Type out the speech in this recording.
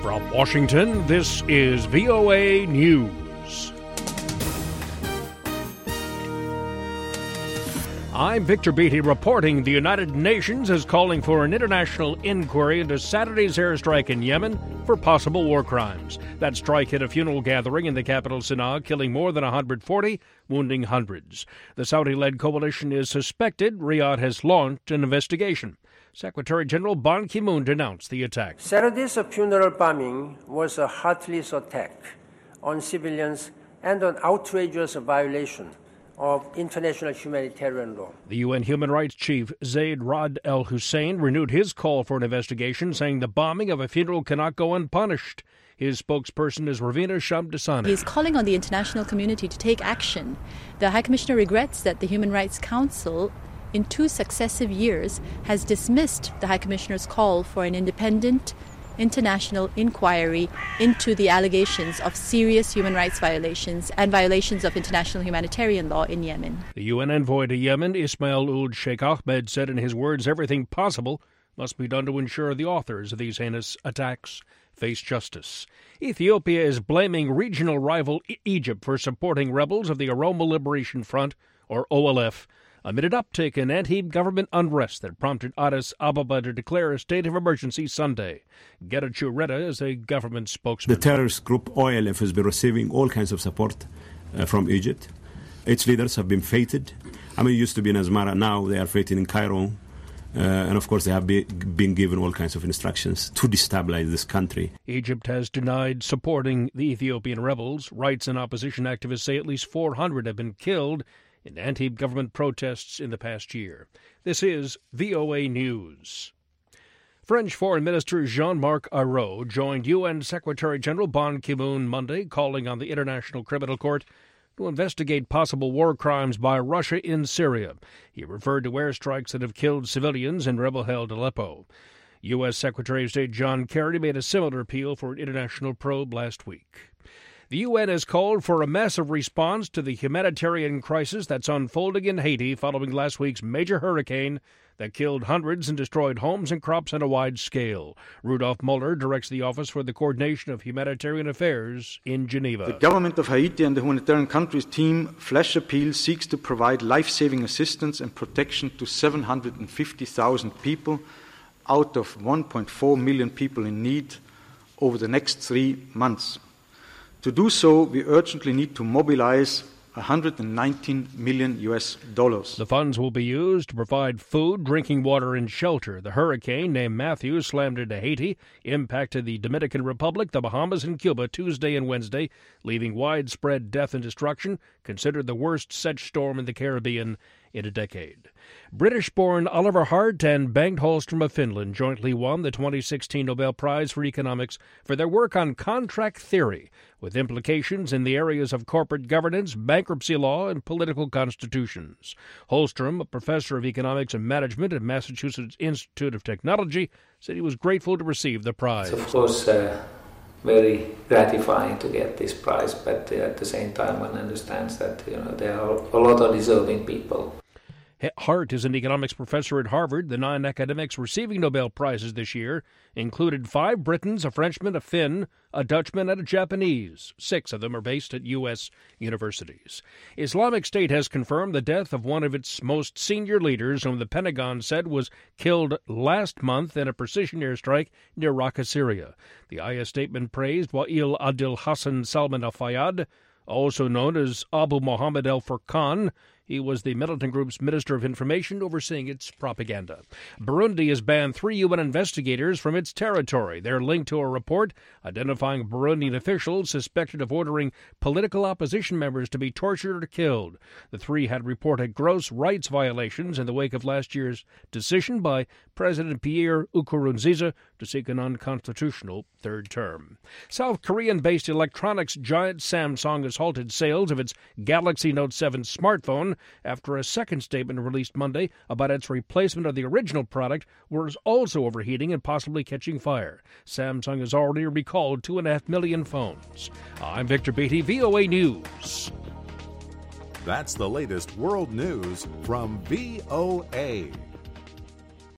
From Washington, this is VOA News. I'm Victor Beatty reporting the United Nations is calling for an international inquiry into Saturday's airstrike in Yemen for possible war crimes. That strike hit a funeral gathering in the capital Sana'a, killing more than 140, wounding hundreds. The Saudi-led coalition is suspected. Riyadh has launched an investigation. Secretary General Ban Ki-moon denounced the attack. Saturday's funeral bombing was a heartless attack on civilians and an outrageous violation of international humanitarian law. The UN Human Rights Chief Zaid Ra'ad Al Hussein renewed his call for an investigation, saying the bombing of a funeral cannot go unpunished. His spokesperson is Ravina Shamdasani. He is calling on the international community to take action. The High Commissioner regrets that the Human Rights Council in 2 successive years has dismissed the High Commissioner's call for an independent international inquiry into the allegations of serious human rights violations and violations of international humanitarian law in Yemen. The UN envoy to Yemen, Ismail Ould Sheikh Ahmed, said in his words, everything possible must be done to ensure the authors of these heinous attacks face justice. Ethiopia is blaming regional rival Egypt for supporting rebels of the Oromo Liberation Front, or OLF, amid an uptick in anti-government unrest that prompted Addis Ababa to declare a state of emergency Sunday. Getachew Reda is a government spokesman. The terrorist group OLF has been receiving all kinds of support from Egypt. Its leaders have been feted. It used to be in Asmara, now they are feted in Cairo. And of course they have been given all kinds of instructions to destabilize this country. Egypt has denied supporting the Ethiopian rebels. Rights and opposition activists say at least 400 have been killed in anti-government protests in the past year. This is VOA News. French Foreign Minister Jean-Marc Ayrault joined UN Secretary General Ban Ki-moon Monday, calling on the International Criminal Court to investigate possible war crimes by Russia in Syria. He referred to airstrikes that have killed civilians in rebel-held Aleppo. U.S. Secretary of State John Kerry made a similar appeal for an international probe last week. The UN has called for a massive response to the humanitarian crisis that's unfolding in Haiti following last week's major hurricane that killed hundreds and destroyed homes and crops on a wide scale. Rudolf Muller directs the Office for the Coordination of Humanitarian Affairs in Geneva. The government of Haiti and the humanitarian countries team Flash Appeal seeks to provide life-saving assistance and protection to 750,000 people out of 1.4 million people in need over the next 3 months. To do so, we urgently need to mobilize $119 million. The funds will be used to provide food, drinking water, and shelter. The hurricane, named Matthew, slammed into Haiti, impacted the Dominican Republic, the Bahamas, and Cuba Tuesday and Wednesday, leaving widespread death and destruction, considered the worst such storm in the Caribbean in a decade. British-born Oliver Hart and Bengt Holmström of Finland jointly won the 2016 Nobel Prize for Economics for their work on contract theory, with implications in the areas of corporate governance, bankruptcy law, and political constitutions. Holmström, a professor of economics and management at Massachusetts Institute of Technology, said he was grateful to receive the prize. It's of course very gratifying to get this prize, but at the same time one understands that there are a lot of deserving people. Hart is an economics professor at Harvard. The 9 academics receiving Nobel Prizes this year included 5 Britons, a Frenchman, a Finn, a Dutchman, and a Japanese. 6 of them are based at U.S. universities. Islamic State has confirmed the death of one of its most senior leaders, whom the Pentagon said was killed last month in a precision airstrike near Raqqa, Syria. The IS statement praised Wa'il Adil Hassan Salman al-Fayyad, also known as Abu Muhammad al-Furqan. He was the militant group's Minister of Information overseeing its propaganda. Burundi has banned 3 UN investigators from its territory. They're linked to a report identifying Burundian officials suspected of ordering political opposition members to be tortured or killed. The 3 had reported gross rights violations in the wake of last year's decision by President Pierre Nkurunziza to seek an unconstitutional 3rd term. South Korean-based electronics giant Samsung has halted sales of its Galaxy Note 7 smartphone after a second statement released Monday about its replacement of the original product was also overheating and possibly catching fire. Samsung has already recalled 2.5 million phones. I'm Victor Beatty, VOA News. That's the latest world news from VOA.